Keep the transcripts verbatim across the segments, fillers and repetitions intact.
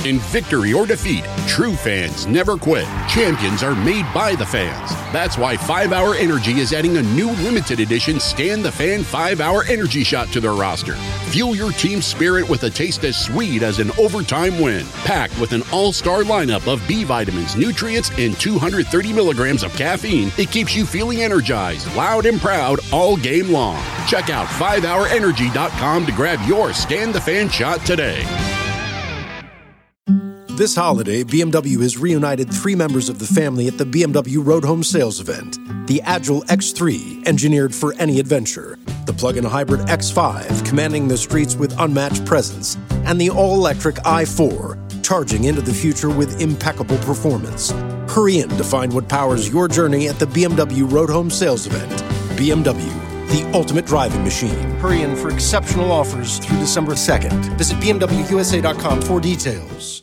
In victory or defeat, true fans never quit. Champions are made by the fans. That's why five hour Energy is adding a new limited edition Scan the Fan five hour Energy shot to their roster. Fuel your team's spirit with a taste as sweet as an overtime win. Packed with an all-star lineup of B vitamins, nutrients, and two hundred thirty milligrams of caffeine, it keeps you feeling energized, loud, and proud all game long. Check out five hour energy dot com to grab your Scan the Fan shot today. This holiday, B M W has reunited three members of the family at the B M W Road Home Sales Event. The Agile X three, engineered for any adventure. The plug-in hybrid X five, commanding the streets with unmatched presence. And the all-electric i four, charging into the future with impeccable performance. Hurry in to find what powers your journey at the B M W Road Home Sales Event. B M W, the ultimate driving machine. Hurry in for exceptional offers through December second. Visit B M W U S A dot com for details.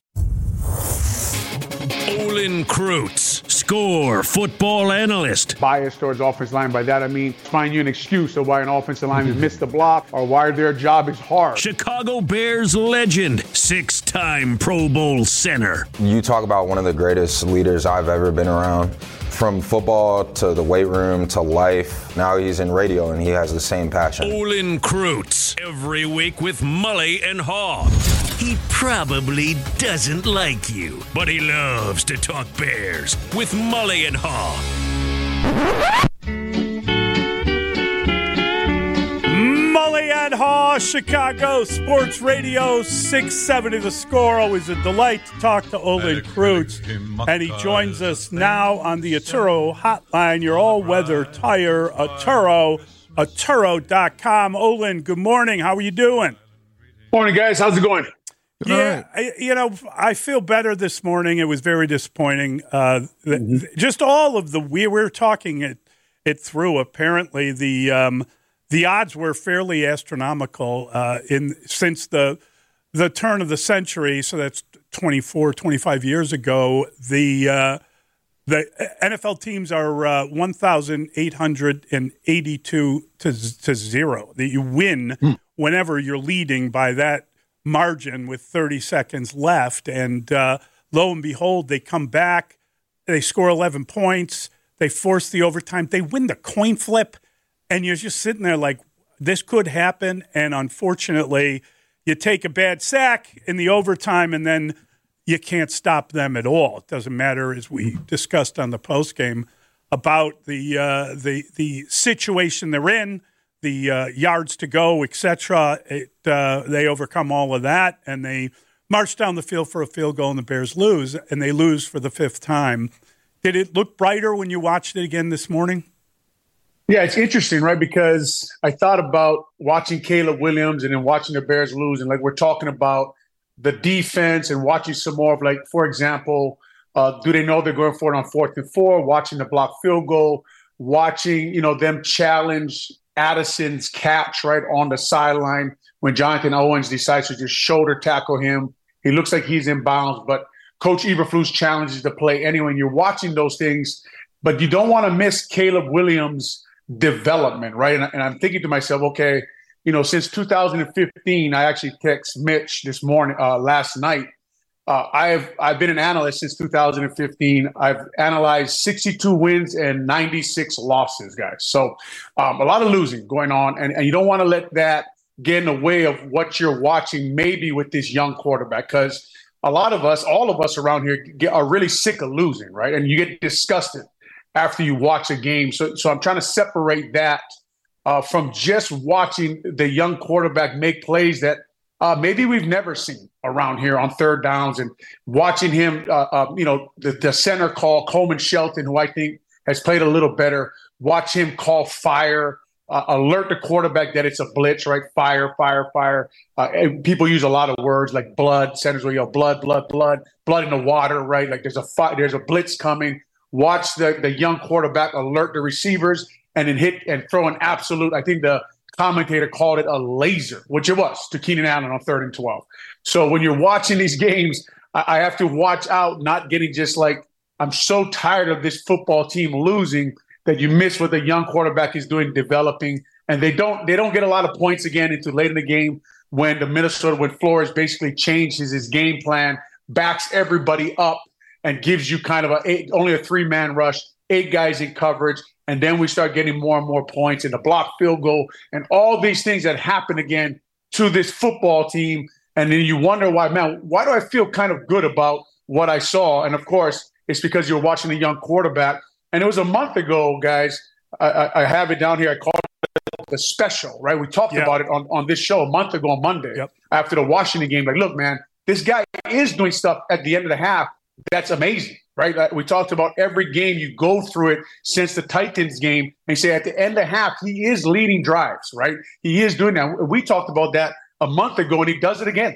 Olin Kreutz, Score football analyst. Bias towards offensive line. By that I mean find you an excuse of why an offensive lineman missed the block or why their job is hard. Chicago Bears legend, six-time Pro Bowl center. You talk about one of the greatest leaders I've ever been around. From football to the weight room to life. Now he's in radio and he has the same passion. Olin Kreutz, every week with Mully and Haw. He probably doesn't like you, but he loves to talk Bears with Mully and Haw. Mully and Haw, Chicago Sports Radio six seventy The Score. Always a delight to talk to Olin Kreutz. And he joins us now on the Atturo hotline, your all-weather tire, Atturo, Atturo dot com. Olin, good morning. How are you doing? Morning, guys. How's it going? Yeah, I, you know, I feel better this morning. It was very disappointing. Uh, mm-hmm. Just all of the we were talking it it through. Apparently, the um, the odds were fairly astronomical uh, in since the the turn of the century. So that's twenty-four, twenty-five years ago. The uh, the N F L teams are uh, one thousand eight hundred eighty-two to to zero. That you win mm. whenever you're leading by that margin with thirty seconds left, and uh, lo and behold, they come back, they score eleven points, they force the overtime, they win the coin flip, and you're just sitting there like, this could happen, and unfortunately, you take a bad sack in the overtime, and then you can't stop them at all. It doesn't matter, as we discussed on the postgame, about the uh, the the situation they're in, the uh, yards to go, et cetera. It, uh, they overcome all of that, and they march down the field for a field goal, and the Bears lose, and they lose for the fifth time. Did it look brighter when you watched it again this morning? Yeah, it's interesting, right? Because I thought about watching Caleb Williams and then watching the Bears lose, and like we're talking about the defense and watching some more of, like, for example, uh, do they know they're going for it on fourth and four, watching the block field goal, watching, you know, them challenge Addison's catch right on the sideline when Jonathan Owens decides to just shoulder tackle him. He looks like he's in bounds, but Coach Eberflus challenges the play anyway. And you're watching those things, but you don't want to miss Caleb Williams' development, right? And, and I'm thinking to myself, okay, you know, since two thousand fifteen, I actually text Mitch this morning, uh, last night. Uh, I've I've been an analyst since two thousand fifteen. I've analyzed sixty-two wins and ninety-six losses, guys. So um, a lot of losing going on, and, and you don't want to let that get in the way of what you're watching maybe with this young quarterback, because a lot of us, all of us around here get, are really sick of losing, right? And you get disgusted after you watch a game. So, so I'm trying to separate that uh, from just watching the young quarterback make plays that Uh, maybe we've never seen around here on third downs, and watching him, uh, uh, you know, the, the center call, Coleman Shelton, who I think has played a little better, watch him call fire, uh, alert the quarterback that it's a blitz, right? Fire, fire, fire. Uh, and people use a lot of words like blood. Centers will yell blood, blood, blood, blood in the water, right? Like there's a fi- there's a blitz coming. Watch the, the young quarterback alert the receivers and then hit and throw an absolute, I think the commentator called it a laser, which it was, to Keenan Allen on third and twelve. So when you're watching these games, I, I have to watch out not getting just like, I'm so tired of this football team losing that you miss what the young quarterback is doing, developing. And they don't they don't get a lot of points again until late in the game when the Minnesota, when Flores basically changes his game plan backs everybody up and gives you kind of a eight, only a three-man rush, eight guys in coverage, and then we start getting more and more points and the block field goal and all these things that happen again to this football team. And then you wonder why, man, why do I feel kind of good about what I saw? And, of course, it's because you're watching a young quarterback. And it was a month ago, guys. I, I, I have it down here. I called it the special, right? We talked yeah. about it on, on this show a month ago on Monday yep. after the Washington game. Like, look, man, this guy is doing stuff at the end of the half. That's amazing, right? Like we talked about every game you go through it since the Titans game, and you say at the end of half, he is leading drives, right? He is doing that. We talked about that a month ago, and he does it again.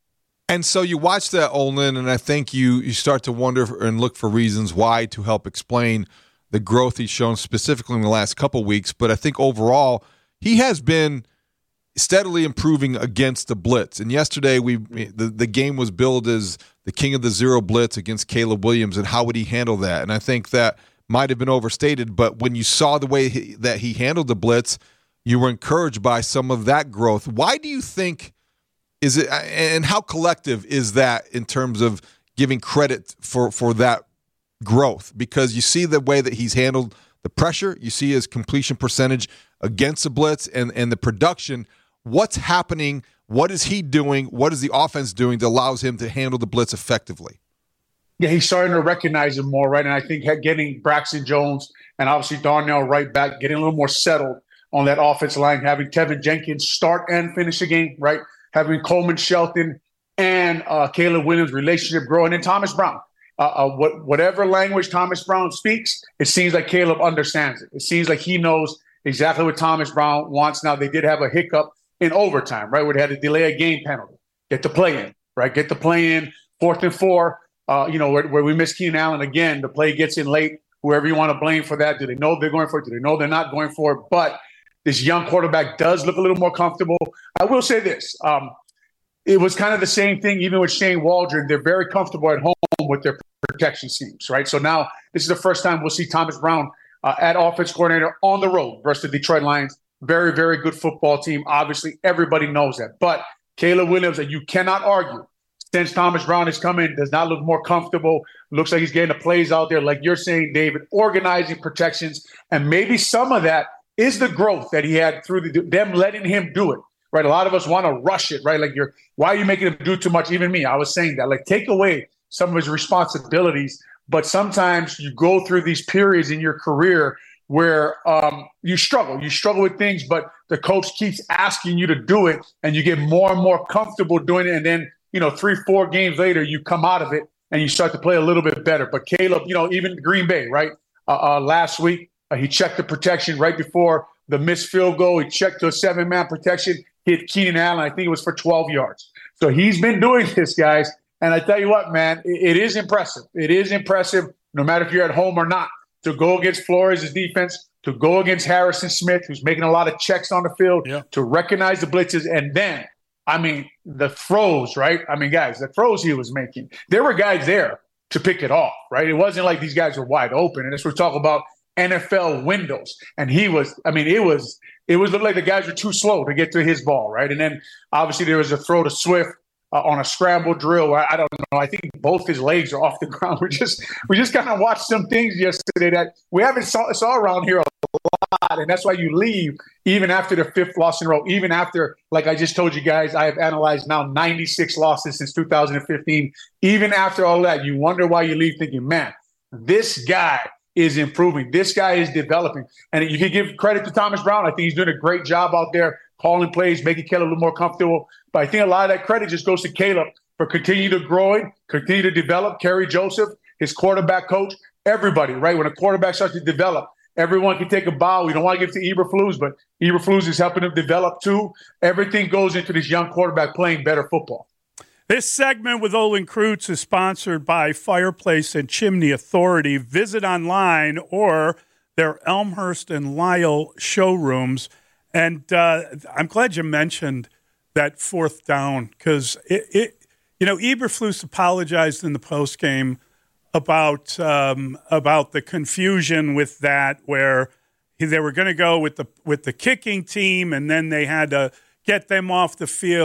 And so you watch that, Olin, and I think you you start to wonder and look for reasons why to help explain the growth he's shown specifically in the last couple weeks. But I think overall, he has been steadily improving against the blitz. And yesterday, we the, the game was billed as the king of the zero blitz against Caleb Williams, and how would he handle that? And I think that might have been overstated, but when you saw the way he, that he handled the blitz, you were encouraged by some of that growth. Why do you think is it, and how collective is that in terms of giving credit for, for that growth? Because you see the way that he's handled the pressure, you see his completion percentage against the blitz and, and the production. What's happening? What is he doing? What is the offense doing that allows him to handle the blitz effectively? Yeah, he's starting to recognize him more, right? And I think getting Braxton Jones and obviously Darnell right back, getting a little more settled on that offensive line, having Tevin Jenkins start and finish the game, right? Having Coleman Shelton and uh, Caleb Williams' relationship growing, and Thomas Brown. Uh, uh, what, whatever language Thomas Brown speaks, it seems like Caleb understands it. It seems like he knows exactly what Thomas Brown wants. Now, they did have a hiccup in overtime, right, where they had to delay a game penalty, get the play in, right, get the play in, fourth and four, uh, you know, where, where we miss Keenan Allen again, the play gets in late, whoever you want to blame for that. Do they know they're going for it? Do they know they're not going for it? But this young quarterback does look a little more comfortable. I will say this. Um, it was kind of the same thing even with Shane Waldron. They're very comfortable at home with their protection schemes, right? So now this is the first time we'll see Thomas Brown uh, at offense coordinator on the road versus the Detroit Lions. Very, very good football team. Obviously, everybody knows that. But Caleb Williams, and you cannot argue, since Thomas Brown has come in, does not look more comfortable. Looks like he's getting the plays out there, like you're saying, David, organizing protections. And maybe some of that is the growth that he had through the, them letting him do it, right? A lot of us want to rush it, right? Like, you're, why are you making him do too much? Even me, I was saying that. Like, take away some of his responsibilities. But sometimes you go through these periods in your career where um, you struggle. You struggle with things, but the coach keeps asking you to do it, and you get more and more comfortable doing it. And then, you know, three, four games later, you come out of it and you start to play a little bit better. But Caleb, you know, even Green Bay, right? Uh, uh, last week, uh, he checked the protection right before the missed field goal. He checked to a seven-man protection, hit Keenan Allen. I think it was for twelve yards. So he's been doing this, guys. And I tell you what, man, it, it is impressive. It is impressive, no matter if you're at home or not, to go against Flores' defense, to go against Harrison Smith, who's making a lot of checks on the field, yeah. to recognize the blitzes. And then, I mean, the throws, right? I mean, guys, the throws he was making, there were guys there to pick it off, right? It wasn't like these guys were wide open. And as we're talking about N F L windows, and he was, I mean, it was, it was looked like the guys were too slow to get to his ball, right? And then obviously there was a throw to Swift Uh, on a scramble drill where I don't know, I think both his legs are off the ground. We just we just kind of watched some things yesterday that we haven't saw, saw around here a lot, and that's why you leave even after the fifth loss in a row, even after, like I just told you guys, I have analyzed now ninety-six losses since two thousand fifteen. Even after all that, you wonder why you leave thinking, man, this guy is improving. This guy is developing. And you can give credit to Thomas Brown. I think he's doing a great job out there calling plays, making Caleb a little more comfortable. But I think a lot of that credit just goes to Caleb for continuing to grow, continue to develop. Kerry Joseph, his quarterback coach, everybody, right? When a quarterback starts to develop, everyone can take a bow. We don't want to give it to Eberflus, but Eberflus is helping him develop too. Everything goes into this young quarterback playing better football. This segment with Olin Kreutz is sponsored by Fireplace and Chimney Authority. Visit online or their Elmhurst and Lisle showrooms. And uh, I'm glad you mentioned that fourth down because, it, it, you know, Eberflus apologized in the postgame about um, about the confusion with that, where he, they were going to go with the with the kicking team, and then they had to get them off the field.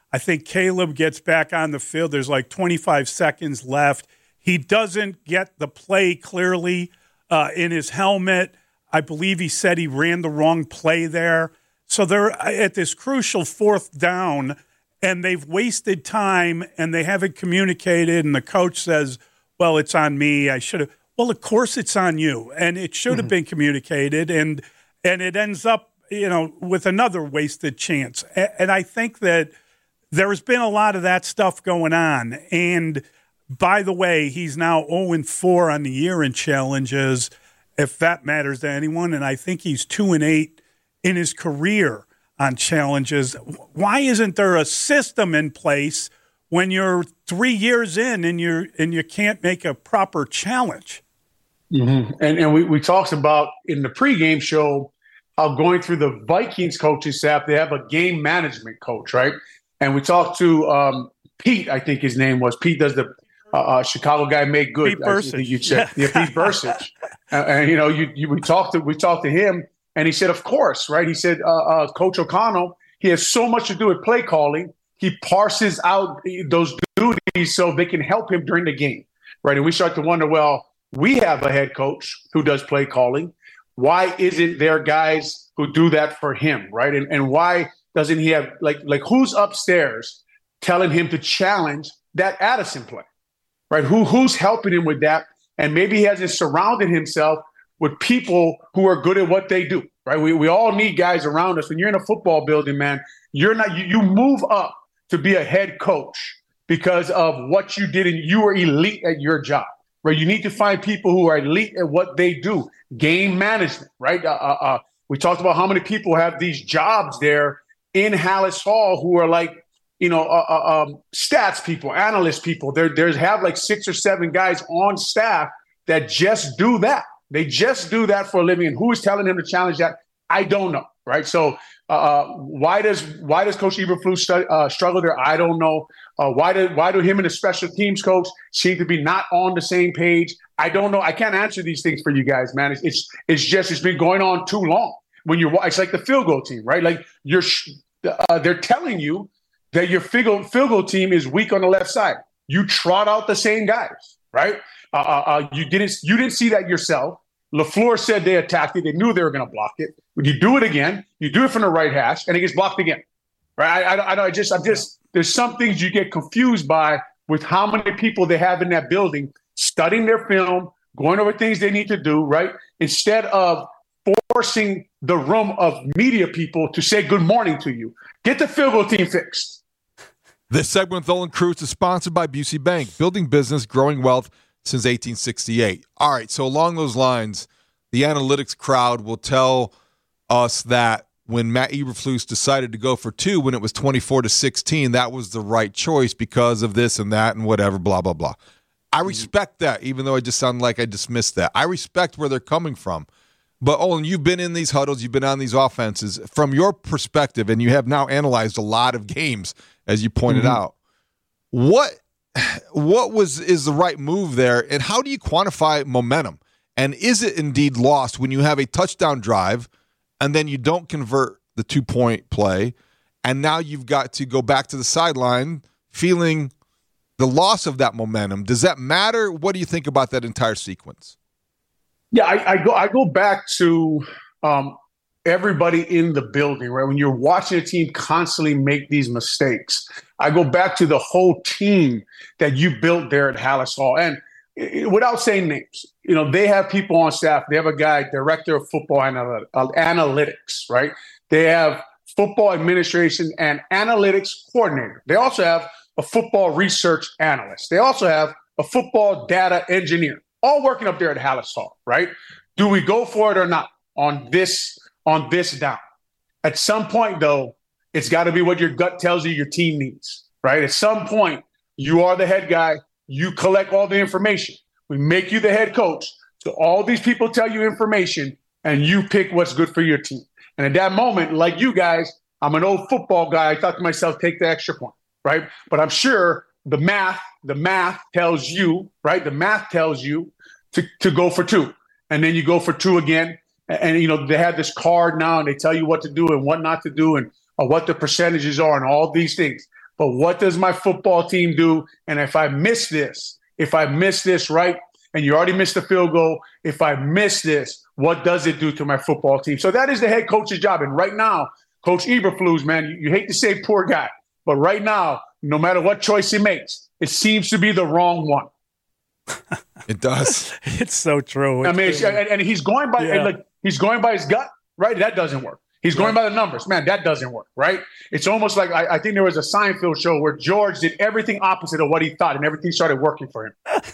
I think Caleb gets back on the field. There's like twenty-five seconds left. He doesn't get the play clearly uh, in his helmet. I believe he said he ran the wrong play there. So they're at this crucial fourth down, and they've wasted time, and they haven't communicated, and the coach says, well, it's on me. I should have. Well, of course it's on you, and it should have mm-hmm. been communicated, and and it ends up, you know, with another wasted chance. And I think that there's been a lot of that stuff going on. And by the way, he's now oh and four on the year in challenges, if that matters to anyone. And I think he's two and eight in his career on challenges. Why isn't there a system in place when you're three years in and you're and you can't make a proper challenge? Mm-hmm. And and we, we talked about in the pregame show how going through the Vikings coaching staff, they have a game management coach, right? And we talked to um, Pete, I think his name was. Pete does the uh, uh, Chicago guy made good. Pete Burcich. You said, yeah, Pete Burcich. and, and you know, you, you we talked to we talked to him, and he said, of course, right? He said, uh, uh, Coach O'Connell, he has so much to do with play calling. He parses out those duties so they can help him during the game, right? And we start to wonder, well, we have a head coach who does play calling. Why isn't there guys who do that for him, right? And and why doesn't he have, like, like who's upstairs telling him to challenge that Addison play, right? Who Who's helping him with that? And maybe he hasn't surrounded himself with people who are good at what they do, right? We we all need guys around us. When you're in a football building, man, you're not you, you move up to be a head coach because of what you did, and you were elite at your job, right? You need to find people who are elite at what they do. Game management, right? Uh, uh, uh, we talked about how many people have these jobs there in Hallis Hall who are like, you know, uh, uh, um, stats people, analyst people. There, there's have like six or seven guys on staff that just do that. They just do that for a living. And who is telling them to challenge that? I don't know, right? So uh, why does why does Coach Eberflus stu- uh, struggle there? I don't know. Uh, why do why do him and the special teams coach seem to be not on the same page? I don't know. I can't answer these things for you guys, man. It's it's, it's just it's been going on too long. When you're it's like the field goal team, right? Like you're uh, they're telling you that your field goal, field goal team is weak on the left side. You trot out the same guys, right? Uh, uh, you didn't you didn't see that yourself. LaFleur said they attacked it. They knew they were going to block it. When you do it again, you do it from the right hash, and it gets blocked again, right? I, I, I, I just, I'm just, there's some things you get confused by with how many people they have in that building studying their film, going over things they need to do, right? Instead of forcing the room of media people to say good morning to you. Get the field goal team fixed. This segment with Olin Kreutz is sponsored by Busey Bank, building business, growing wealth since eighteen sixty-eight. All right, so along those lines, the analytics crowd will tell us that when Matt Eberflus decided to go for two when it was twenty-four to sixteen, that was the right choice because of this and that and whatever, blah, blah, blah. I respect that, even though I just sound like I dismissed that. I respect where they're coming from. But, Olin, you've been in these huddles, you've been on these offenses. From your perspective, and you have now analyzed a lot of games, as you pointed mm-hmm. out, what what was is the right move there, and how do you quantify momentum? And is it indeed lost when you have a touchdown drive and then you don't convert the two-point play, and now you've got to go back to the sideline feeling the loss of that momentum? Does that matter? What do you think about that entire sequence? Yeah, I, I go I go back to um, everybody in the building, right? When you're watching a team constantly make these mistakes, I go back to the whole team that you built there at Hallis Hall. And it, without saying names, you know, they have people on staff. They have a guy, director of football analy- uh, analytics, right? They have football administration and analytics coordinator. They also have a football research analyst. They also have a football data engineer, all working up there at Hallis Hall, right? Do we go for it or not on this on this down? At some point, though, it's got to be what your gut tells you your team needs, right? At some point, you are the head guy. You collect all the information. We make you the head coach. So all these people tell you information, and you pick what's good for your team. And at that moment, like you guys, I'm an old football guy. I thought to myself, take the extra point, right? But I'm sure the math, the math tells you, right? The math tells you to, to go for two. And then you go for two again. And, and, you know, they have this card now, and they tell you what to do and what not to do and uh, what the percentages are and all these things. but what does my football team do? And if I miss this, if I miss this, right, and you already missed the field goal, if I miss this, what does it do to my football team? So that is the head coach's job. And right now, Coach Eberflus, man, you, you hate to say poor guy, but right now, no matter what choice he makes, it seems to be the wrong one. It does. It's so true. It's I mean, it's, and, and he's going by, yeah. and like he's going by his gut, right? That doesn't work. He's going right. by the numbers, man. That doesn't work, right? It's almost like I, I think there was a Seinfeld show where George did everything opposite of what he thought, and everything started working for him.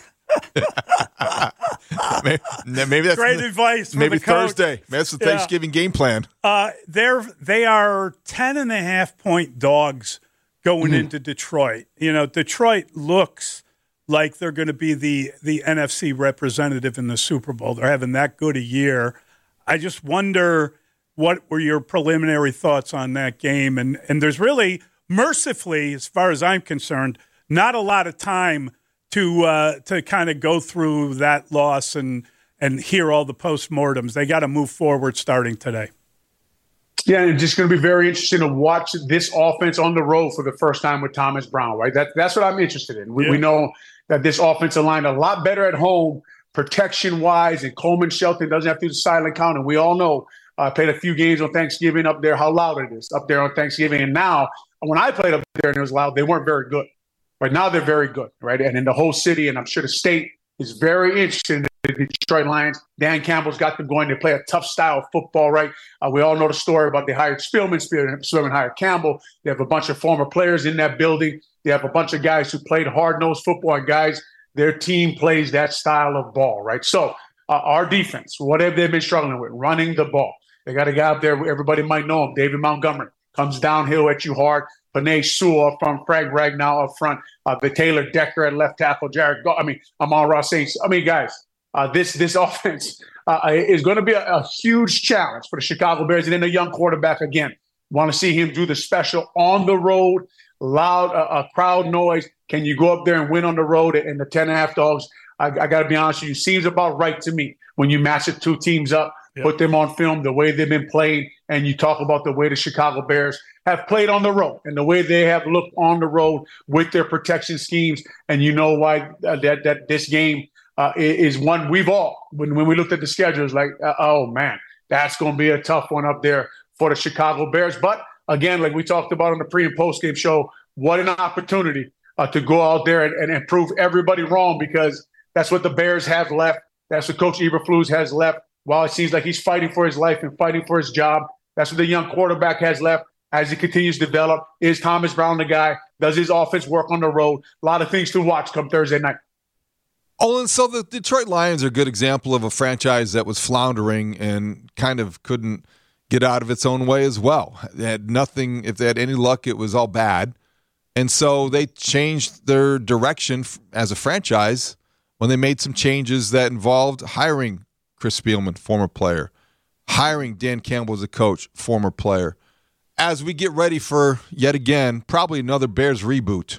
maybe, maybe that's great the, advice. From maybe the coach. Thursday. Maybe that's the Yeah. Thanksgiving game plan. Uh, they're they are ten and a half point dogs going mm-hmm. into Detroit. You know, Detroit looks like they're going to be the the N F C representative in the Super Bowl. They're having that good a year. I just wonder what were your preliminary thoughts on that game. And and there's really, mercifully, as far as I'm concerned, not a lot of time to uh, to kind of go through that loss and and hear all the postmortems. They got to move forward starting today. Yeah, and it's just going to be very interesting to watch this offense on the road for the first time with Thomas Brown, right? That, that's what I'm interested in. We, yeah. we know that this offensive line a lot better at home, protection-wise, and Coleman Shelton doesn't have to do the silent count. And we all know I uh, played a few games on Thanksgiving up there, how loud it is up there on Thanksgiving. And now, when I played up there and it was loud, they weren't very good. Right now, they're very good, right? And in the whole city, and I'm sure the state is very interested in the Detroit Lions. Dan Campbell's got them going. They play a tough style of football, right? Uh, we all know the story about they hired Spielman, Spielman hired Campbell. They have a bunch of former players in that building. They have a bunch of guys who played hard-nosed football, and guys, their team plays that style of ball, right? So uh, our defense, what have they been struggling with? Running the ball. They got a guy up there, everybody might know him, David Montgomery. Comes downhill at you hard. Panay Sewell up front, Frank Ragnow up front, uh, the Taylor Decker at left tackle, Jared Go- I mean, Amon-Ra Saints. I mean, guys, uh, this this offense uh, is going to be a, a huge challenge for the Chicago Bears. And then a young quarterback, again, want to see him do the special on the road, loud uh, uh, crowd noise. Can you go up there and win on the road? And the ten and a half dogs, I, I got to be honest with you, seems about right to me when you match the two teams up. Yep. Put them on film, the way they've been playing, and you talk about the way the Chicago Bears have played on the road and the way they have looked on the road with their protection schemes. And you know why uh, that that this game uh, is one we've all, when, when we looked at the schedules, like, uh, oh, man, that's going to be a tough one up there for the Chicago Bears. But, again, like we talked about on the pre- and post-game show, what an opportunity uh, to go out there and, and, and prove everybody wrong, because that's what the Bears have left. That's what Coach Eberflus has left. While it seems like he's fighting for his life and fighting for his job, that's what the young quarterback has left as he continues to develop. Is Thomas Brown the guy? Does his offense work on the road? A lot of things to watch come Thursday night. Oh, and so the Detroit Lions are a good example of a franchise that was floundering and kind of couldn't get out of its own way as well. They had nothing. If they had any luck, it was all bad. And so they changed their direction as a franchise when they made some changes that involved hiring Chris Spielman, former player, hiring Dan Campbell as a coach, former player. As we get ready for, yet again, probably another Bears reboot,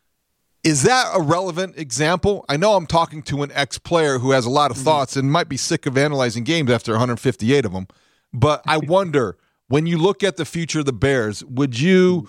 is that a relevant example? I know I'm talking to an ex-player who has a lot of thoughts and might be sick of analyzing games after one hundred fifty-eight of them, but I wonder, when you look at the future of the Bears, would you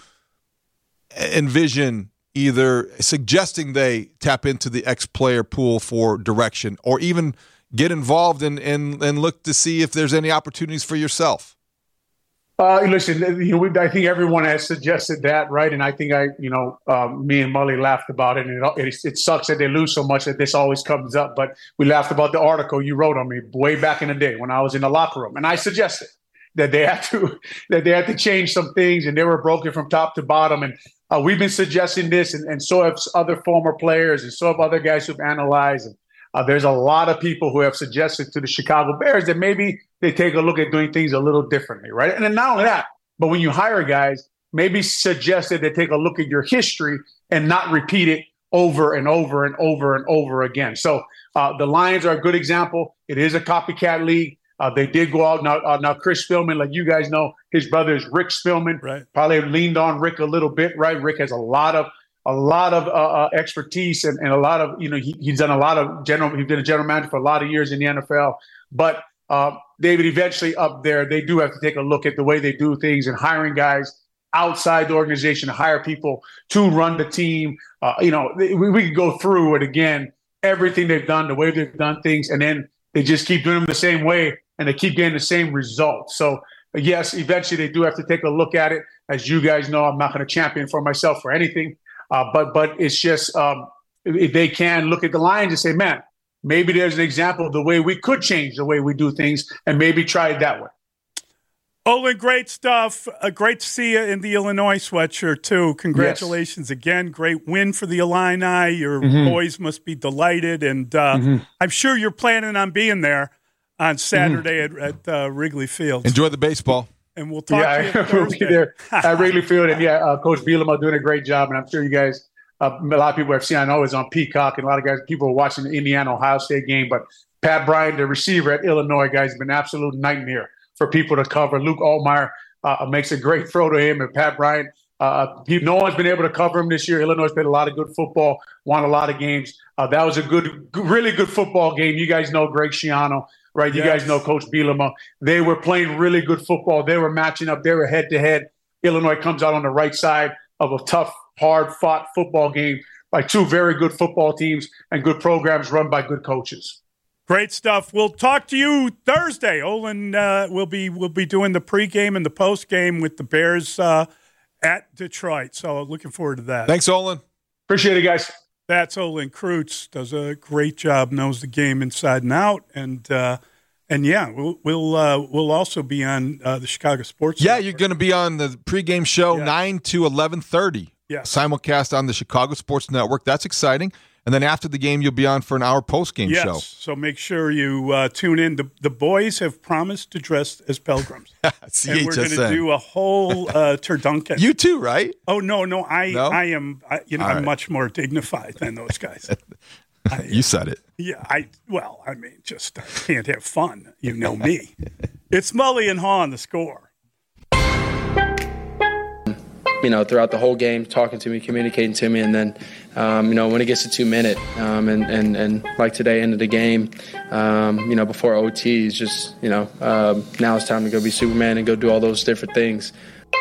envision either suggesting they tap into the ex-player pool for direction, or even get involved and, and and look to see if there's any opportunities for yourself? Uh, listen, you know, we, I think everyone has suggested that, right? And I think I, you know, um, me and Mully laughed about it, and it, it, it sucks that they lose so much that this always comes up. But we laughed about the article you wrote on me way back in the day when I was in the locker room, and I suggested that they had to that they had to change some things, and they were broken from top to bottom. And uh, we've been suggesting this, and, and so have other former players, and so have other guys who've analyzed. And, Uh, there's a lot of people who have suggested to the Chicago Bears that maybe they take a look at doing things a little differently, right? And then not only that, but when you hire guys, maybe suggest that they take a look at your history and not repeat it over and over and over and over again. So uh, the Lions are a good example. It is a copycat league. Uh, they did go out. Now, uh, now, Chris Spielman, like you guys know, his brother is Rick Spielman. Right. Probably leaned on Rick a little bit, right? Rick has a lot of a lot of uh, uh, expertise and, and a lot of, you know, he, he's done a lot of general, he's been a general manager for a lot of years in the N F L. But uh, David, eventually up there, they do have to take a look at the way they do things and hiring guys outside the organization to hire people to run the team. Uh, you know, we, we could go through it again, everything they've done, the way they've done things, and then they just keep doing them the same way, and they keep getting the same results. So, yes, eventually they do have to take a look at it. As you guys know, I'm not going to champion for myself for anything, uh, but but it's just um, if they can look at the Lions and say, man, maybe there's an example of the way we could change the way we do things and maybe try it that way. Olin, great stuff. Uh, great to see you in the Illinois sweatshirt, too. Congratulations yes. again. Great win for the Illini. Your mm-hmm. boys must be delighted, and uh, mm-hmm. I'm sure you're planning on being there on Saturday mm-hmm. at, at uh, Wrigley Field. Enjoy the baseball. And we'll talk yeah, to you we'll be there at Wrigley Field. And, yeah, uh, Coach Bielema doing a great job, and I'm sure you guys uh, – a lot of people have seen, I know it's on Peacock, and a lot of guys, people are watching the Indiana-Ohio State game, but Pat Bryant, the receiver at Illinois, guys, has been an absolute nightmare for people to cover. Luke Altmaier uh, makes a great throw to him, and Pat Bryant, uh, he, no one's been able to cover him this year. Illinois played a lot of good football, won a lot of games. Uh, that was a good, really good football game. You guys know Greg Schiano, right? You yes. guys know Coach Bielema. They were playing really good football. They were matching up. They were head-to-head. Illinois comes out on the right side of a tough, hard-fought football game by two very good football teams and good programs run by good coaches. Great stuff. We'll talk to you Thursday. Olin uh, will be will be doing the pregame and the postgame with the Bears uh, at Detroit. So looking forward to that. Thanks, Olin. Appreciate it, guys. That's Olin Kreutz. Does a great job. Knows the game inside and out. And uh, and yeah, we'll we'll uh, we'll also be on uh, the Chicago Sports. Yeah, Network. You're going to be on the pregame show yes. nine to eleven thirty. Yes. Simulcast on the Chicago Sports Network. That's exciting. And then after the game, you'll be on for an hour post-game yes, show. So make sure you uh, tune in. The, the boys have promised to dress as pilgrims. See, and we're going to do a whole uh, turducken. You too, right? Oh, no, no. I no? I am, I, you know, All I'm right. much more dignified than those guys. I, you said it. Yeah, I, well, I mean, just I can't have fun. You know me. It's Mully and Haw on The Score. You know, throughout the whole game, talking to me, communicating to me, and then, um, you know, when it gets to two minute, um, and, and, and like today, end of the game, um, you know, before O T, it's just, you know, um, now it's time to go be Superman and go do all those different things.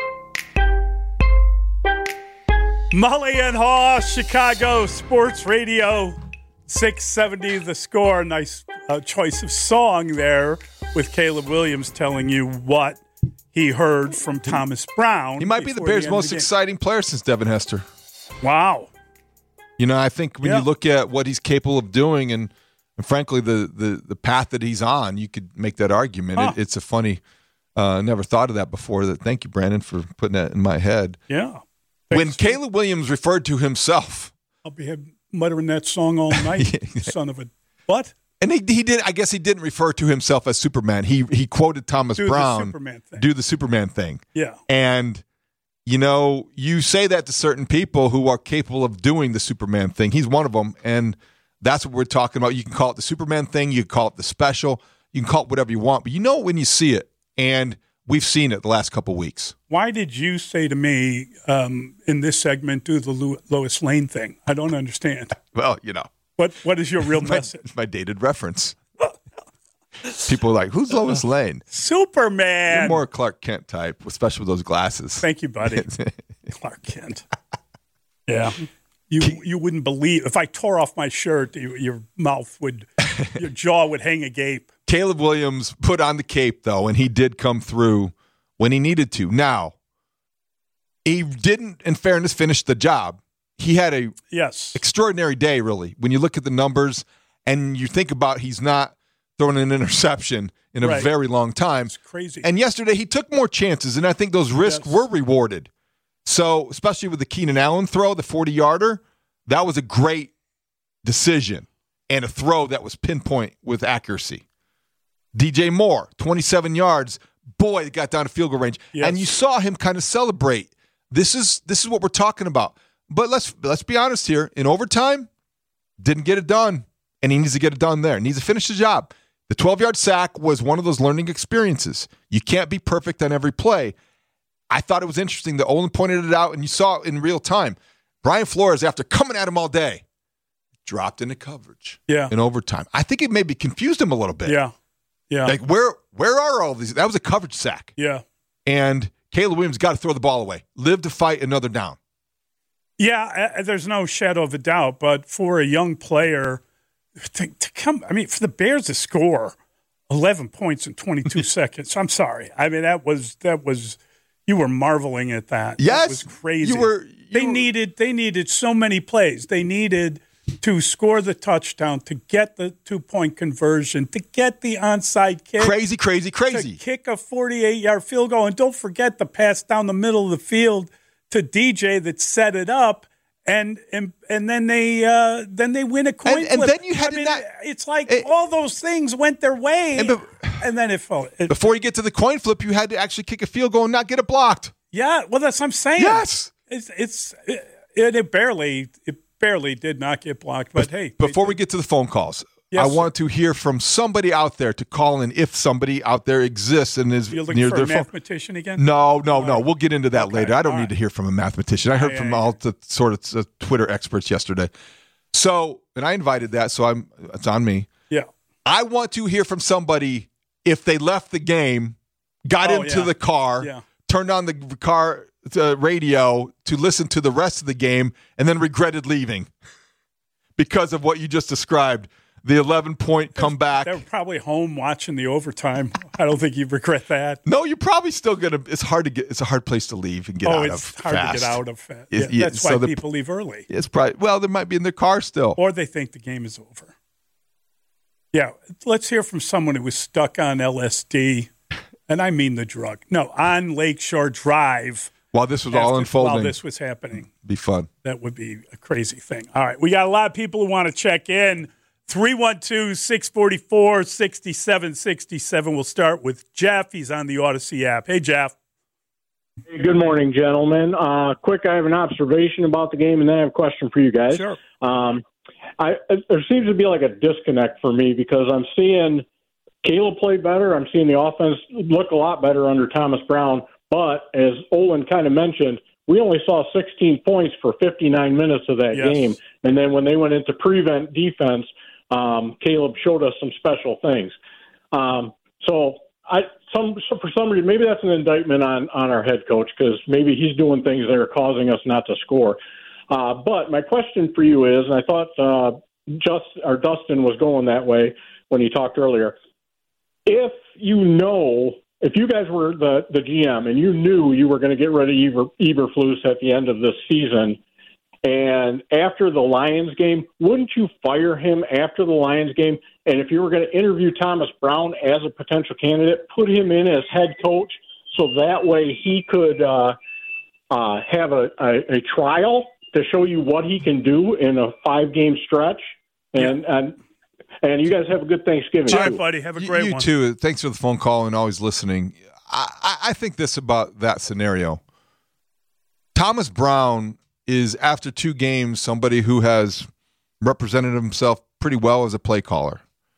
Mully and Haw, Chicago Sports Radio, six seventy The Score. Nice uh, choice of song there with Caleb Williams telling you what he heard from Thomas Brown. He might be the Bears' the most the exciting player since Devin Hester. Wow. You know, I think when yeah. you look at what he's capable of doing and, and frankly, the, the, the path that he's on, you could make that argument. Huh. It, it's a funny, uh, never thought of that before. That Thank you, Brandon, for putting that in my head. Yeah. When Caleb Williams referred to himself. I'll be muttering that song all night, son of a what? And he, he did. I guess he didn't refer to himself as Superman. He he quoted Thomas do Brown. The Superman thing. Do the Superman thing. Yeah. And you know, you say that to certain people who are capable of doing the Superman thing. He's one of them, and that's what we're talking about. You can call it the Superman thing. You can call it the special. You can call it whatever you want. But you know when you see it, and we've seen it the last couple of weeks. Why did you say to me um, in this segment, do the Lois Lane thing? I don't understand. Well, you know. What What is your real my, message? My dated reference. People are like, who's Lois Lane? Superman. You're more Clark Kent type, especially with those glasses. Thank you, buddy. Clark Kent. Yeah. You you wouldn't believe, if I tore off my shirt, you, your mouth would, your jaw would hang agape. Caleb Williams put on the cape, though, and he did come through when he needed to. Now, he didn't, in fairness, finish the job. He had a yes extraordinary day, really. When you look at the numbers and you think about he's not throwing an interception in a right. very long time. It's crazy. And yesterday he took more chances, and I think those risks yes. were rewarded. So, especially with the Keenan Allen throw, the forty-yarder, that was a great decision and a throw that was pinpoint with accuracy. D J Moore, twenty-seven yards. Boy, it got down to field goal range. Yes. And you saw him kind of celebrate. This is this is what we're talking about. But let's let's be honest here. In overtime, didn't get it done, and he needs to get it done there. He needs to finish the job. The twelve-yard sack was one of those learning experiences. You can't be perfect on every play. I thought it was interesting that Olin pointed it out, and you saw it in real time. Brian Flores, after coming at him all day, dropped into coverage yeah. in overtime. I think it maybe confused him a little bit. Yeah, yeah. Like, where where are all these? That was a coverage sack. Yeah. And Caleb Williams got to throw the ball away. Live to fight another down. Yeah, uh, there's no shadow of a doubt. But for a young player to, to come, I mean, for the Bears to score eleven points in twenty-two seconds, I'm sorry. I mean, that was that was you were marveling at that. Yes, it was crazy. You were. You they were, needed they needed so many plays. They needed to score the touchdown, to get the two-point conversion, to get the onside kick. Crazy, crazy, crazy. To kick a forty-eight-yard field goal. And don't forget the pass down the middle of the field to D J that set it up. And and and then they uh, then they win a coin and, flip. And then you had I mean, not, it's like it, all those things went their way, and, be, and then it fell. It, before you get to the coin flip, you had to actually kick a field goal and not get it blocked. Yeah, well, that's what I'm saying. Yes, it's it's it, it barely it barely did not get blocked. But Be- hey, before we get to the phone calls, yes, I want to hear from somebody out there to call in if somebody out there exists and is You're looking near for their a phone. mathematician again? No, no, all no. right. We'll get into that okay. later. I don't all need right. to hear from a mathematician. I heard yeah, from yeah, all yeah. the sort of uh, Twitter experts yesterday. So, and I invited that, so I'm it's on me. Yeah. I want to hear from somebody if they left the game, got Oh, into yeah. the car, Yeah. turned on the car uh, radio to listen to the rest of the game, and then regretted leaving because of what you just described. The eleven-point comeback. They were probably home watching the overtime. I don't think you'd regret that. No, you're probably still gonna. It's hard to get. It's a hard place to leave and get oh, out it's of. hard fast. to get out of. Fast. It- Yeah, yeah, that's so why the- people leave early, It's probably well. They might be in their car still. or they think the game is over. Yeah, let's hear from someone who was stuck on L S D, and I mean the drug. No, on Lakeshore Drive. While this was all after- unfolding, While this was happening. be fun. That would be a crazy thing. All right. We got a lot of people who want to check in. three one two, six four four, six seven six seven. We'll start with Jeff. He's on the Odyssey app. Hey, Jeff. Hey, good morning, gentlemen. Uh, quick, I have an observation about the game, and then I have a question for you guys. Sure. Um, I, there seems to be like a disconnect for me because I'm seeing Caleb play better. I'm seeing the offense look a lot better under Thomas Brown. But as Olin kind of mentioned, we only saw sixteen points for fifty-nine minutes of that Yes. game. And then when they went into prevent defense, um, Caleb showed us some special things. Um, so I, some, so for some reason, maybe that's an indictment on, on our head coach because maybe he's doing things that are causing us not to score. Uh, but my question for you is, and I thought uh, just or Dustin was going that way when he talked earlier. If you know, if you guys were the, the G M and you knew you were going to get rid of Eber, Eberflus at the end of this season, and after the Lions game, wouldn't you fire him after the Lions game? And if you were going to interview Thomas Brown as a potential candidate, put him in as head coach so that way he could uh, uh, have a, a, a trial to show you what he can do in a five-game stretch. And yeah. and and you guys have a good Thanksgiving. All right, too. buddy. Have a great you, you one. too. Thanks for the phone call and always listening. I, I, I think this about that scenario. Thomas Brown is, after two games, somebody who has represented himself pretty well as a play caller.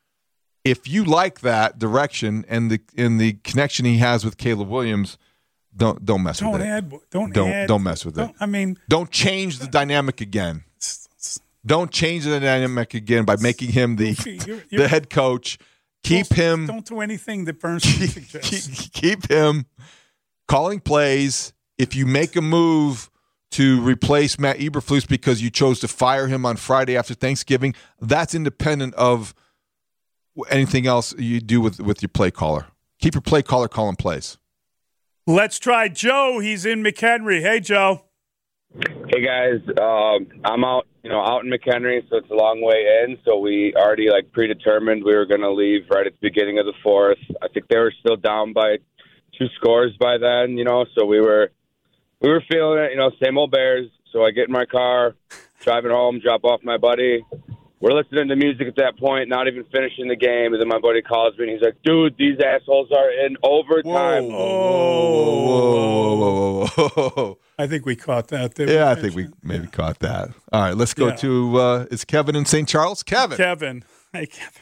If you like that direction and the in the connection he has with Caleb Williams, don't don't mess Don't with it. add. Don't Don't add, don't mess with it. I mean, Don't change the dynamic again. Don't change the dynamic again by making him the Goofy, you're- you're- the head coach. Keep don't, him Don't do anything that Bernstein keep, suggests. keep him calling plays. If you make a move to replace Matt Eberflus because you chose to fire him on Friday after Thanksgiving, that's independent of anything else you do with, with your play caller. Keep your play caller calling plays. Let's try Joe. He's in McHenry. Hey, Joe. Hey guys, um, I'm out, you know, out in McHenry, so it's a long way in. So we already like predetermined we were going to leave right at the beginning of the fourth. I think they were still down by two scores by then, you know. So we were, we were feeling it, you know, same old Bears. So I get in my car, driving home, drop off my buddy. We're listening to music at that point, not even finishing the game. And then my buddy calls me, and he's like, dude, these assholes are in overtime. Whoa, whoa, whoa, whoa, whoa, whoa. I think we caught that. Didn't Yeah, we? I think we maybe caught that. All right, let's go Yeah. to, uh, is Kevin in Saint Charles? Kevin. Kevin. Hey, Kevin.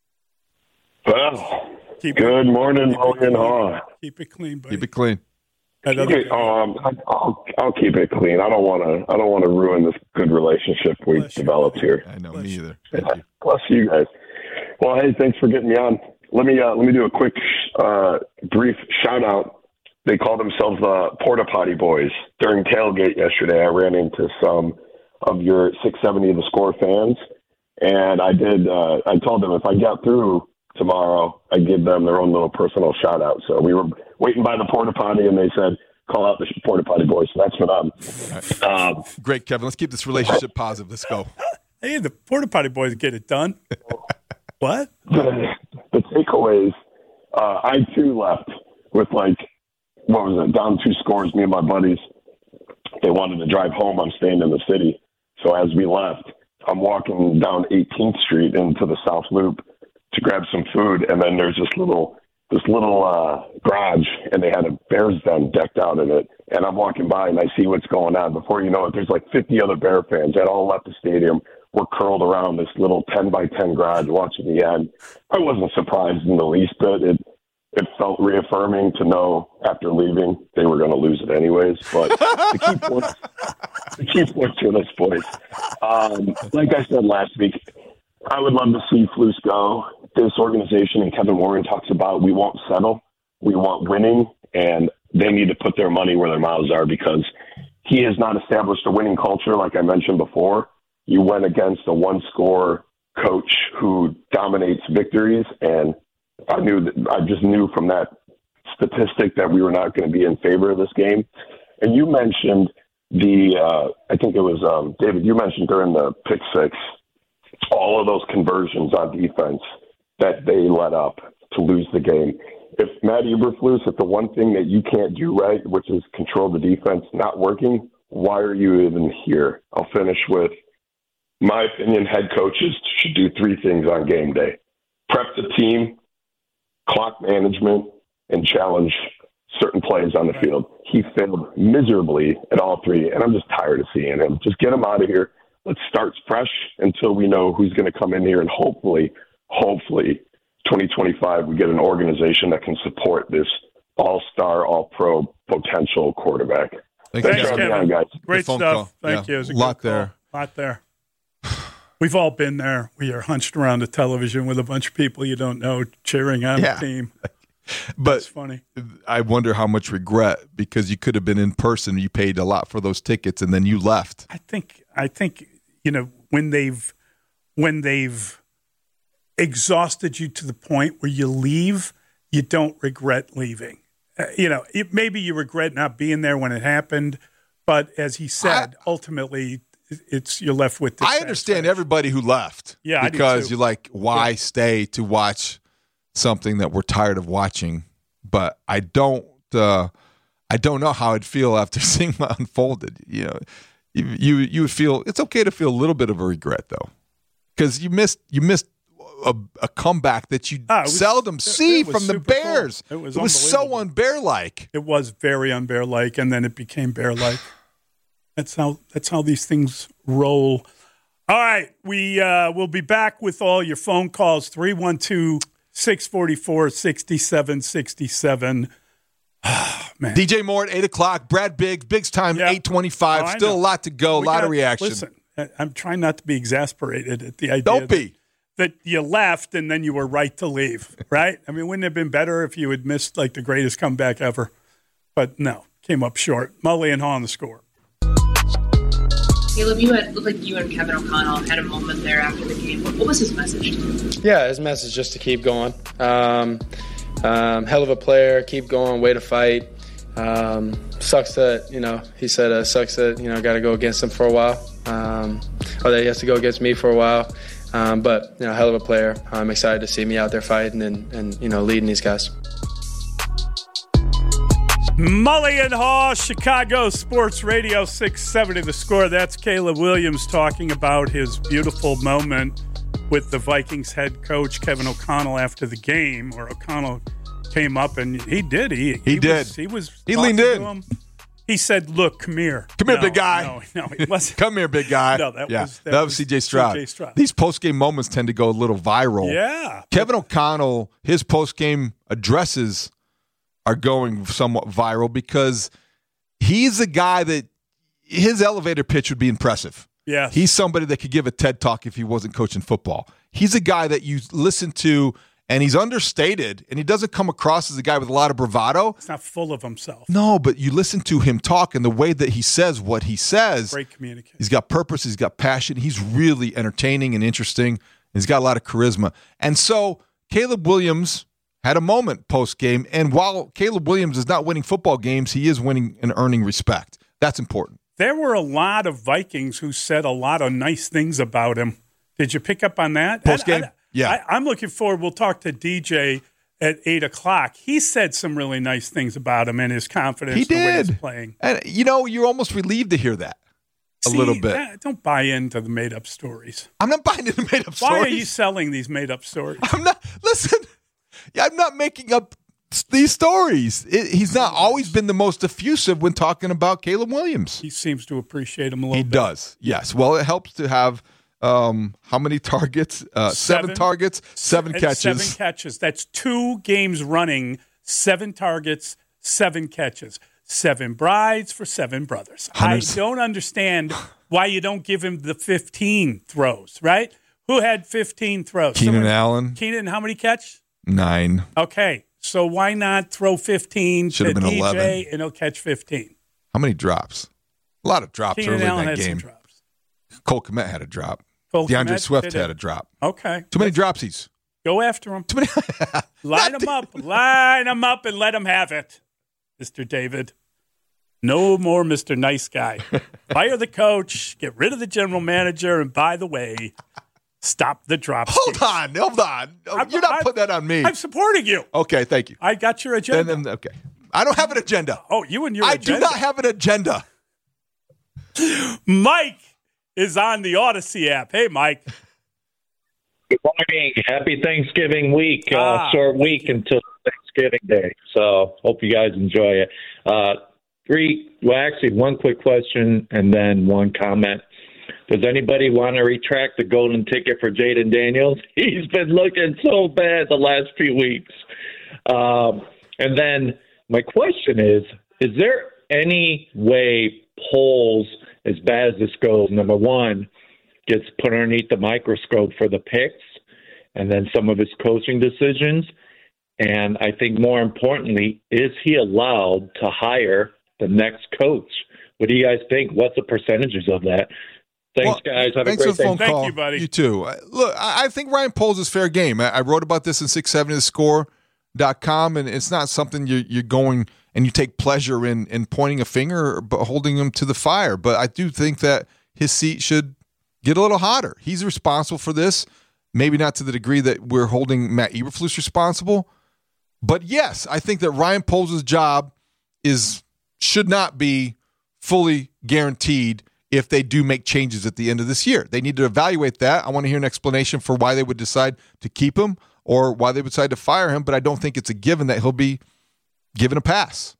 Well, Keep good it, morning, keep it Logan clean. Haw. Keep it clean, buddy. Keep it clean. Another Okay, um, I'll, I'll keep it clean. I don't want to. I don't want to ruin this good relationship we've Bless you. developed here. I know, Bless me you. either. Thank you. Plus, you guys. Well, hey, thanks for getting me on. Let me uh, let me do a quick, uh, brief shout out they call themselves the Porta Potty Boys. During tailgate yesterday, I ran into some of your six seventy The Score fans, and I did. Uh, I told them if I got through tomorrow, I'd give them their own little personal shout out. So we were waiting by the Porta Potty, and they said, call out the Porta Potty Boys. So that's for them. Right. Um, Great, Kevin. Let's keep this relationship positive. Let's go. Hey, the Porta Potty Boys get it done. What? The, the takeaways, uh, I too left with like, what was it, down two scores, me and my buddies. They wanted to drive home. I'm staying in the city. So as we left, I'm walking down eighteenth Street into the South Loop to grab some food, and then there's this little this little uh, garage, and they had a Bears den decked out in it. And I'm walking by, and I see what's going on. Before you know it, there's like fifty other Bear fans that all left the stadium. We're curled around this little ten by ten garage watching the end. I wasn't surprised in the least bit. It it felt reaffirming to know after leaving they were going to lose it anyways. But the key point, the key point to this, boys, um, like I said last week, I would love to see Flus go. This organization and Kevin Warren talks about we won't settle, we want winning, and they need to put their money where their mouths are because he has not established a winning culture like I mentioned before. You went against a one-score coach who dominates victories, and I knew that I just knew from that statistic that we were not going to be in favor of this game. And you mentioned the, uh, I think it was um, David. You mentioned during the pick six, all of those conversions on defense that they let up to lose the game. If Matt Eberflus, if the one thing that you can't do right, which is control the defense, not working, why are you even here? I'll finish with. My opinion, head coaches should do three things on game day. Prep the team, clock management, and challenge certain plays on the field. He failed miserably at all three, and I'm just tired of seeing him. Just get him out of here. Let's start fresh until we know who's going to come in here, and hopefully, hopefully, twenty twenty-five, we get an organization that can support this all-star, all-pro potential quarterback. Thanks, Thanks Kevin. On, guys. Great stuff. Call. Thank yeah. you. It was a lot good there. Call. lot there. We've all been there. We are hunched around the television with a bunch of people you don't know cheering on yeah. the team. But it's funny. I wonder how much regret because you could have been in person. You paid a lot for those tickets, and then you left. I think. I think you know when they've when they've exhausted you to the point where you leave, you don't regret leaving. Uh, you know, it, maybe you regret not being there when it happened, but as he said, I, ultimately. It's you're left with. I understand everybody who left. Yeah, because I do too. you're like, why yeah. stay to watch something that we're tired of watching? But I don't. Uh, I don't know how I'd feel after seeing what unfolded. You know, you, you you would feel it's okay to feel a little bit of a regret though, because you missed you missed a, a comeback that you ah, was, seldom it, see it from the Bears. Cool. It was, it was so unbear-like. It was very unbear-like, and then it became bear-like. That's how that's how these things roll. All right, we uh, will be back with all your phone calls, three one two, six four four, six seven six seven. Oh, man. D J Moore at eight o'clock. Brad Biggs, Biggs time, yeah. eight twenty-five. Oh, Still a lot to go, a lot got, of reaction. Listen, I'm trying not to be exasperated at the idea Don't be. That, that you left and then you were right to leave, right? I mean, wouldn't it have been better if you had missed like the greatest comeback ever? But no, came up short. Mully and Haw on the Score. Caleb, you had looked like you and Kevin O'Connell had a moment there after the game. What, what was his message to you? Yeah, his message just to keep going. Um, um, hell of a player, keep going, way to fight. Um, sucks that, you know, he said uh, sucks that, you know, got to go against him for a while. Um, or that he has to go against me for a while. Um, but, you know, hell of a player. I'm excited to see me out there fighting and, and you know, leading these guys. Mully and Haw, Chicago Sports Radio six seventy The Score. That's Caleb Williams talking about his beautiful moment with the Vikings head coach Kevin O'Connell after the game, where O'Connell came up and he did. He, he, he did. Was, he was. He leaned in. Him. He said, "Look, come here, come here, no, big guy. No, no, he wasn't. Come here, big guy. No, that yeah. was that, that was, was C J Stroud. C J Stroud. These post game moments tend to go a little viral. Yeah, Kevin O'Connell, his post game addresses are going somewhat viral because he's a guy that his elevator pitch would be impressive. Yeah, he's somebody that could give a TED Talk if he wasn't coaching football. He's a guy that you listen to and he's understated, and he doesn't come across as a guy with a lot of bravado. He's not full of himself. No, but you listen to him talk and the way that he says what he says. Great communication. He's got purpose. He's got passion. He's really entertaining and interesting. He's got a lot of charisma. And so Caleb Williams had a moment post-game, and while Caleb Williams is not winning football games, he is winning and earning respect. That's important. There were a lot of Vikings who said a lot of nice things about him. Did you pick up on that? Post-game? I, I, Yeah. I, I'm looking forward. We'll talk to D J at eight o'clock. He said some really nice things about him and his confidence. He the way he's did. playing. And, you know, you're almost relieved to hear that a See, little bit. that- don't buy into the made-up stories. I'm not buying into made-up stories. Why are you selling these made-up stories? I'm not. Listen, I'm not making up these stories. It, he's not always been the most effusive when talking about Caleb Williams. He seems to appreciate him a little He bit. does, yes. Well, it helps to have um, how many targets? Uh, seven. seven targets, seven And catches. Seven catches. That's two games running, seven targets, seven catches. Seven brides for seven brothers. Hundreds. I don't understand why you don't give him the fifteen throws, right? Who had fifteen throws? Keenan Someone- Allen. Keenan, how many catch? Nine. Okay, so why not throw fifteen Should have to been D J eleven. and he'll catch fifteen? How many drops? A lot of drops Keenan early Allen in that had game. some drops. Cole Kmet had a drop. Cole DeAndre Kmet Swift did had it. a drop. Okay. Too many dropsies. Go after him. Too many. Line them up. Line them up and let him have it, Mister David. No more Mister Nice Guy. Fire the coach, get rid of the general manager, and by the way, stop the drop. Hold on. Hold on. I'm- You're not I'm- putting that on me. I'm supporting you. Okay, thank you. I got your agenda. Then, then, okay. I don't have an agenda. Oh, you and your I agenda. do not have an agenda. Mike is on the Odyssey app. Hey, Mike. Good morning. Happy Thanksgiving week. Uh, Ah, short week until Thanksgiving Day. So hope you guys enjoy it. Uh, three, well, actually, one quick question and then one comment. Does anybody want to retract the golden ticket for Jaden Daniels? He's been looking so bad the last few weeks. Um, and then my question is, is there any way polls, as bad as this goes, number one, gets put underneath the microscope for the picks and then some of his coaching decisions? And I think more importantly, is he allowed to hire the next coach? What do you guys think? What's the percentages of that? Thanks, Well, guys. Have Thanks a for great the phone day. Thank call. you, buddy. You too. Uh, Look, I I think Ryan Poles is fair game. I, I wrote about this in six seventy the score dot com, and it's not something you're, you're going and you take pleasure in, in pointing a finger but holding him to the fire. But I do think that his seat should get a little hotter. He's responsible for this, maybe not to the degree that we're holding Matt Eberflus responsible. But yes, I think that Ryan Poles' job is should not be fully guaranteed if they do make changes at the end of this year. They need to evaluate that. I want to hear an explanation for why they would decide to keep him or why they would decide to fire him, but I don't think it's a given that he'll be given a pass.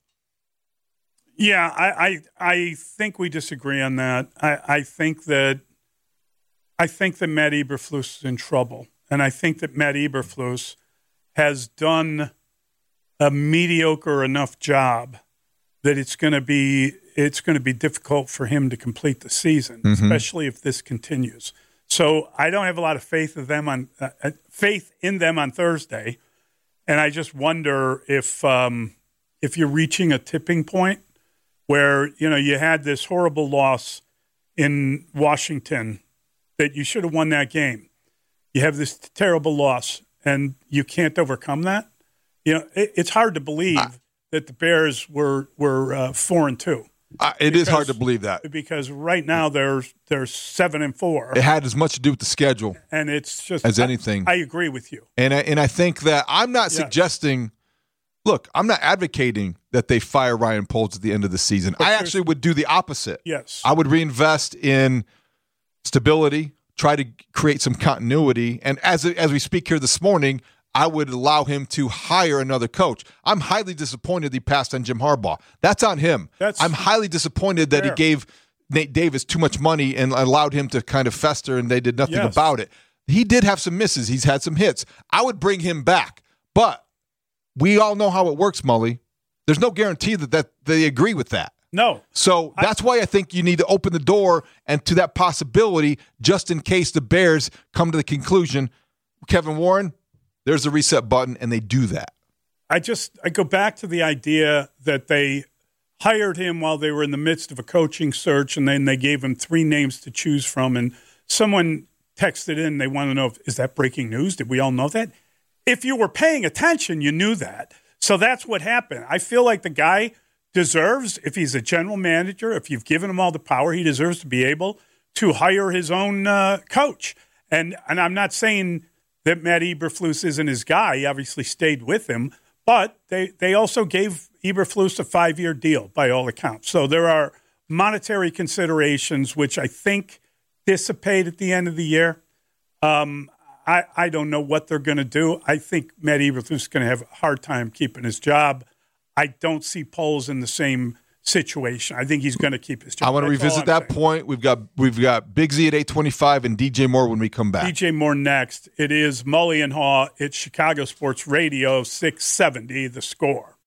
Yeah, I, I I think we disagree on that. I, I think that I think that Matt Eberflus is in trouble, and I think that Matt Eberflus has done a mediocre enough job that it's going to be it's going to be difficult for him to complete the season, Mhm. especially if this continues. So I don't have a lot of faith of them on uh, uh, faith in them on Thursday, and I just wonder if um, if you're reaching a tipping point where you know you had this horrible loss in Washington that you should have won that game. You have this terrible loss, and you can't overcome that. You know, it, it's hard to believe uh, that the Bears were were uh, four and two. Uh, it because, is hard to believe that because right now they're they're seven and four. It had as much to do with the schedule, and it's just as anything. I, I agree with you, and I, and I think that I'm not yes. suggesting. Look, I'm not advocating that they fire Ryan Poles at the end of the season. But I actually would do the opposite. Yes, I would reinvest in stability, try to create some continuity, and as as we speak here this morning, I would allow him to hire another coach. I'm highly disappointed he passed on Jim Harbaugh. That's on him. That's I'm highly disappointed that fair. he gave Nate Davis too much money and allowed him to kind of fester, and they did nothing yes. about it. He did have some misses. He's had some hits. I would bring him back, but we all know how it works, Mully. There's no guarantee that, that they agree with that. No. So that's I, why I think you need to open the door and to that possibility just in case the Bears come to the conclusion, Kevin Warren, there's a reset button, and they do that. I just I go back to the idea that they hired him while they were in the midst of a coaching search, and then they gave him three names to choose from. And someone texted in, they want to know, if, is that breaking news? Did we all know that? If you were paying attention, you knew that. So that's what happened. I feel like the guy deserves, if he's a general manager, if you've given him all the power, he deserves to be able to hire his own uh, coach. And and I'm not saying that Matt Eberflus isn't his guy. He obviously stayed with him. But they, they also gave Eberflus a five-year deal by all accounts. So there are monetary considerations which I think dissipate at the end of the year. Um, I, I don't know what they're going to do. I think Matt Eberflus is going to have a hard time keeping his job. I don't see Poles in the same situation. I think he's going to keep his job. I want to That's revisit that saying. point. We've got we've got Big Z at eight twenty-five and D J Moore when we come back. D J Moore next. It is Mully and Haw. It's Chicago Sports Radio six seventy, The Score.